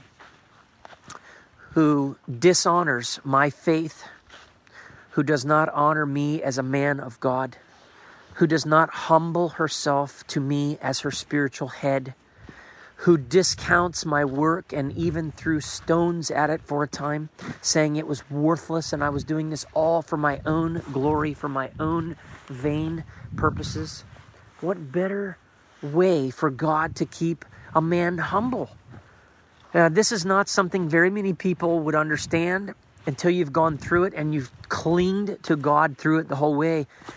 who dishonors my faith, who does not honor me as a man of God, who does not humble herself to me as her spiritual head, who discounts my work and even threw stones at it for a time, saying it was worthless and I was doing this all for my own glory, for my own vain purposes. What better way for God to keep a man humble? This is not something very many people would understand until you've gone through it and you've clinged to God through it the whole way.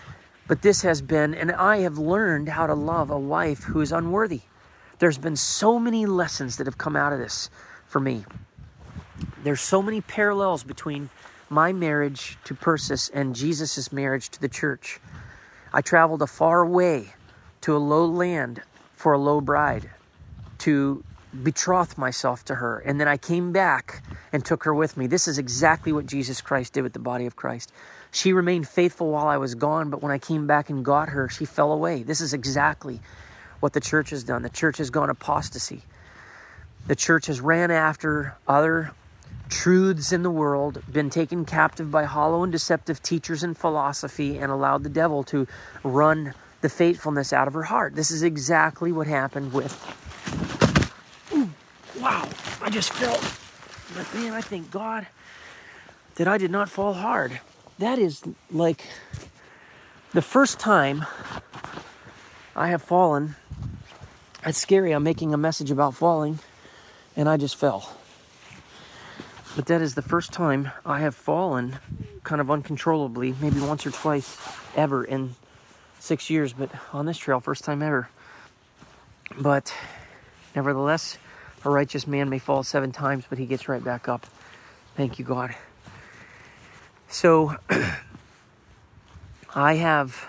But this has been, and I have learned how to love a wife who is unworthy. There's been so many lessons that have come out of this for me. There's so many parallels between my marriage to Persis and Jesus' marriage to the church. I traveled a far way to a low land for a low bride to betroth myself to her. And then I came back and took her with me. This is exactly what Jesus Christ did with the body of Christ. She remained faithful while I was gone, but when I came back and got her, she fell away. This is exactly what the church has done. The church has gone apostasy. The church has ran after other truths in the world, been taken captive by hollow and deceptive teachers and philosophy, and allowed the devil to run the faithfulness out of her heart. This is exactly what happened with... Ooh, wow, I just fell. But man, I thank God that I did not fall hard. That is like the first time I have fallen. It's scary. I'm making a message about falling, and I just fell. But that is the first time I have fallen kind of uncontrollably, maybe once or twice ever in 6 years, but on this trail, first time ever. But nevertheless, a righteous man may fall 7 times, but he gets right back up. Thank you, God. So I have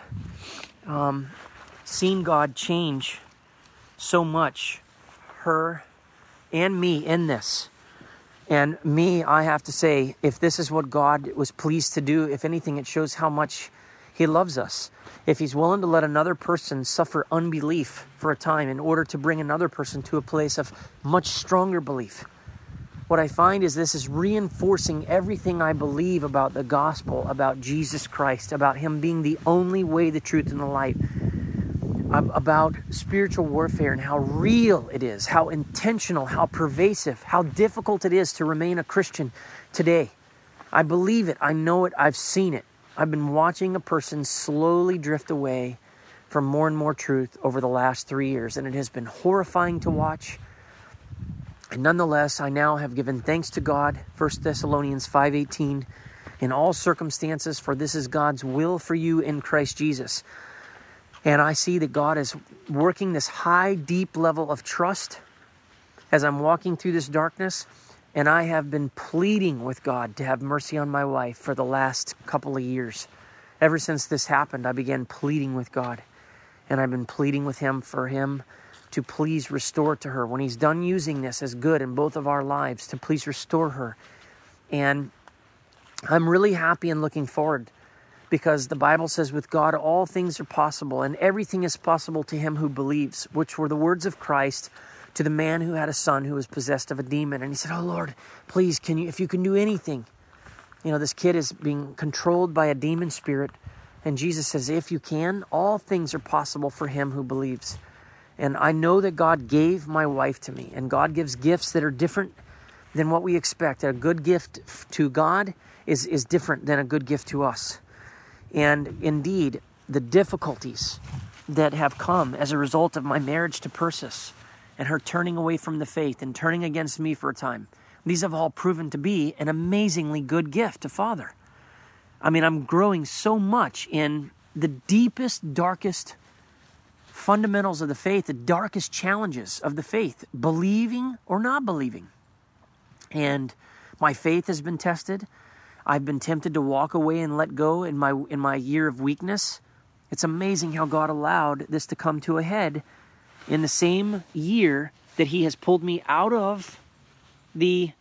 seen God change so much, her and me in this. And me, I have to say, if this is what God was pleased to do, if anything, it shows how much he loves us. If he's willing to let another person suffer unbelief for a time in order to bring another person to a place of much stronger belief. What I find is this is reinforcing everything I believe about the gospel, about Jesus Christ, about him being the only way, the truth, and the light, about spiritual warfare and how real it is, how intentional, how pervasive, how difficult it is to remain a Christian today. I believe it. I know it. I've seen it. I've been watching a person slowly drift away from more and more truth over the last 3 years, and it has been horrifying to watch. And nonetheless, I now have given thanks to God, 1 Thessalonians 5:18, in all circumstances, for this is God's will for you in Christ Jesus. And I see that God is working this high, deep level of trust as I'm walking through this darkness. And I have been pleading with God to have mercy on my wife for the last couple of years. Ever since this happened, I began pleading with God. And I've been pleading with him for him to please restore to her. When he's done using this as good in both of our lives, to please restore her. And I'm really happy and looking forward, because the Bible says with God all things are possible, and everything is possible to him who believes, which were the words of Christ to the man who had a son who was possessed of a demon. And he said, "Oh Lord, please, if you can do anything." You know, this kid is being controlled by a demon spirit. And Jesus says, if you can, all things are possible for him who believes. And I know that God gave my wife to me, and God gives gifts that are different than what we expect. A good gift to God is different than a good gift to us. And indeed, the difficulties that have come as a result of my marriage to Persis and her turning away from the faith and turning against me for a time, these have all proven to be an amazingly good gift to Father. I mean, I'm growing so much in the deepest, darkest fundamentals of the faith, the darkest challenges of the faith, believing or not believing. And my faith has been tested. I've been tempted to walk away and let go in my year of weakness. It's amazing how God allowed this to come to a head in the same year that he has pulled me out of the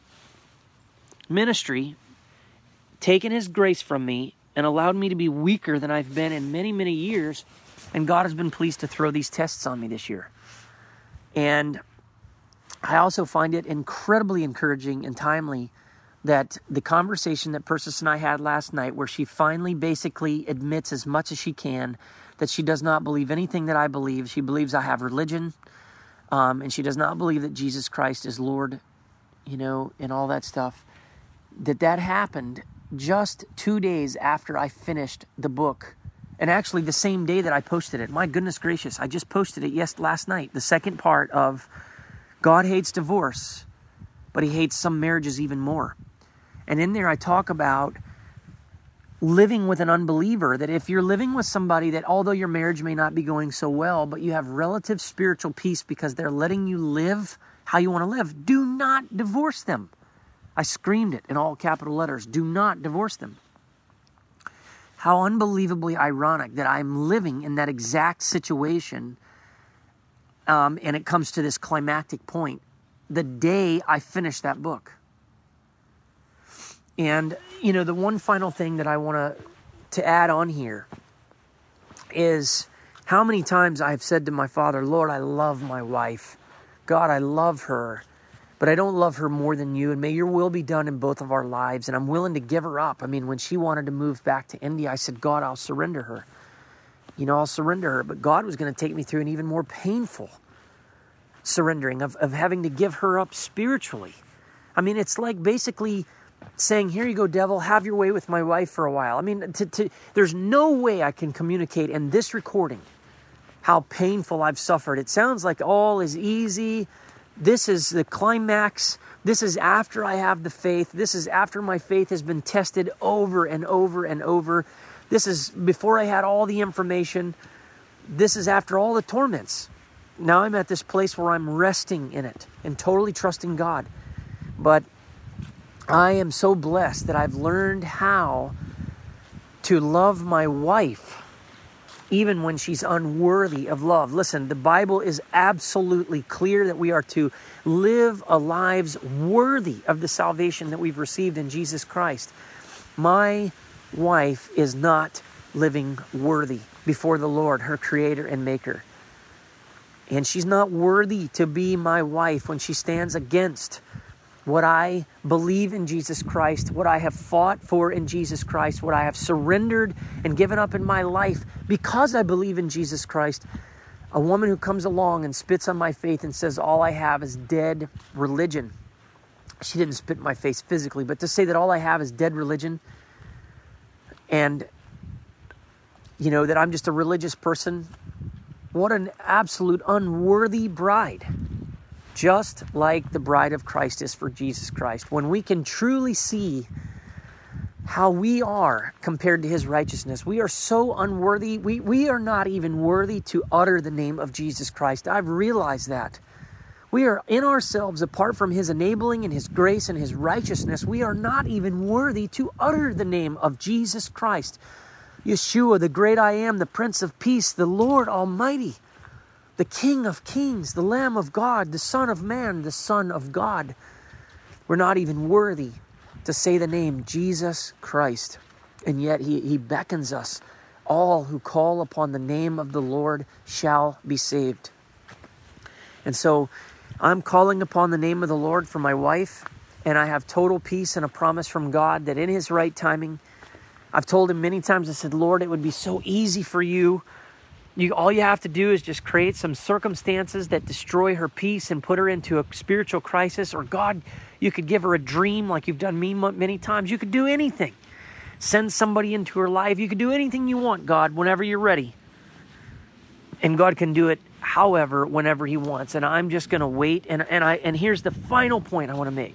ministry, taken his grace from me, and allowed me to be weaker than I've been in many, many years. And God has been pleased to throw these tests on me this year. And I also find it incredibly encouraging and timely that the conversation that Persis and I had last night, where she finally basically admits as much as she can that she does not believe anything that I believe. She believes I have religion, and she does not believe that Jesus Christ is Lord, and all that stuff. That happened just 2 days after I finished the book. And actually the same day that I posted it. My goodness gracious, I just posted it last night. The second part of God Hates Divorce, but he hates some marriages even more. And in there I talk about living with an unbeliever, that if you're living with somebody that although your marriage may not be going so well, but you have relative spiritual peace because they're letting you live how you want to live, do not divorce them. I screamed it in all capital letters. Do not divorce them. How unbelievably ironic that I'm living in that exact situation, and it comes to this climactic point the day I finish that book. And, you know, the one final thing that I want to add on here is how many times I've said to my Father, Lord, I love my wife. God, I love her, but I don't love her more than you. And may your will be done in both of our lives. And I'm willing to give her up. I mean, when she wanted to move back to India, I said, God, I'll surrender her. You know, I'll surrender her. But God was going to take me through an even more painful surrendering of having to give her up spiritually. I mean, it's like basically saying, here you go, devil, have your way with my wife for a while. I mean, there's no way I can communicate in this recording how painful I've suffered. It sounds like all is easy. This is the climax. This is after I have the faith. This is after my faith has been tested over and over and over. This is before I had all the information. This is after all the torments. Now I'm at this place where I'm resting in it and totally trusting God. But I am so blessed that I've learned how to love my wife even when she's unworthy of love. Listen, the Bible is absolutely clear that we are to live our lives worthy of the salvation that we've received in Jesus Christ. My wife is not living worthy before the Lord, her creator and maker. And she's not worthy to be my wife when she stands against what I believe in Jesus Christ, what I have fought for in Jesus Christ, what I have surrendered and given up in my life because I believe in Jesus Christ. A woman who comes along and spits on my faith and says, all I have is dead religion. She didn't spit in my face physically, but to say that all I have is dead religion and, you know, that I'm just a religious person, what an absolute unworthy bride. Just like the bride of Christ is for Jesus Christ. When we can truly see how we are compared to his righteousness, we are so unworthy. We are not even worthy to utter the name of Jesus Christ. I've realized that. We are in ourselves, apart from his enabling and his grace and his righteousness, we are not even worthy to utter the name of Jesus Christ. Yeshua, the great I am, the Prince of Peace, the Lord Almighty, the King of Kings, the Lamb of God, the Son of Man, the Son of God. We're not even worthy to say the name Jesus Christ. And yet he beckons us. All who call upon the name of the Lord shall be saved. And so I'm calling upon the name of the Lord for my wife. And I have total peace and a promise from God that in his right timing, I've told him many times, I said, Lord, it would be so easy for you. All you have to do is just create some circumstances that destroy her peace and put her into a spiritual crisis. Or God, you could give her a dream like you've done me many times. You could do anything. Send somebody into her life. You could do anything you want, God, whenever you're ready. And God can do it however, whenever he wants. And I'm just going to wait. And here's the final point I want to make.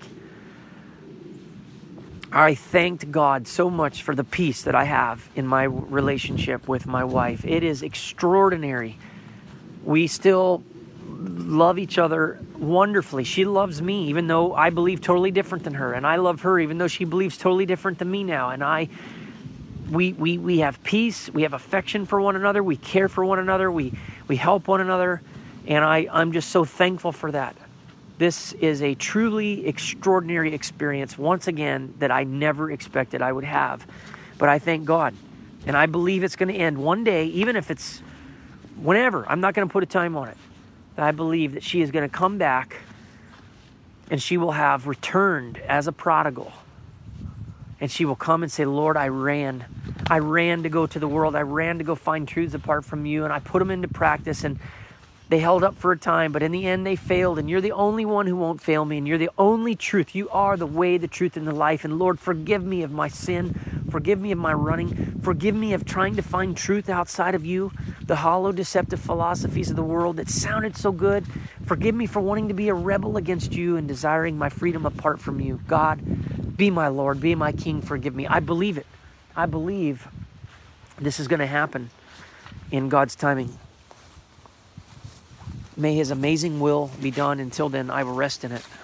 I thanked God so much for the peace that I have in my relationship with my wife. It is extraordinary. We still love each other wonderfully. She loves me, even though I believe totally different than her. And I love her, even though she believes totally different than me now. And we have peace. We have affection for one another. We care for one another. We help one another. And I'm just so thankful for that. This is a truly extraordinary experience, once again, that I never expected I would have. But I thank God. And I believe it's going to end one day, even if it's whenever. I'm not going to put a time on it. I believe that she is going to come back and she will have returned as a prodigal. And she will come and say, Lord, I ran to go to the world. I ran to go find truths apart from you. And I put them into practice, and they held up for a time, but in the end they failed. And you're the only one who won't fail me. And you're the only truth. You are the way, the truth, and the life. And Lord, forgive me of my sin. Forgive me of my running. Forgive me of trying to find truth outside of you. The hollow, deceptive philosophies of the world that sounded so good. Forgive me for wanting to be a rebel against you and desiring my freedom apart from you. God, be my Lord, be my King. Forgive me. I believe it. I believe this is going to happen in God's timing. May His amazing will be done. Until then, I will rest in it.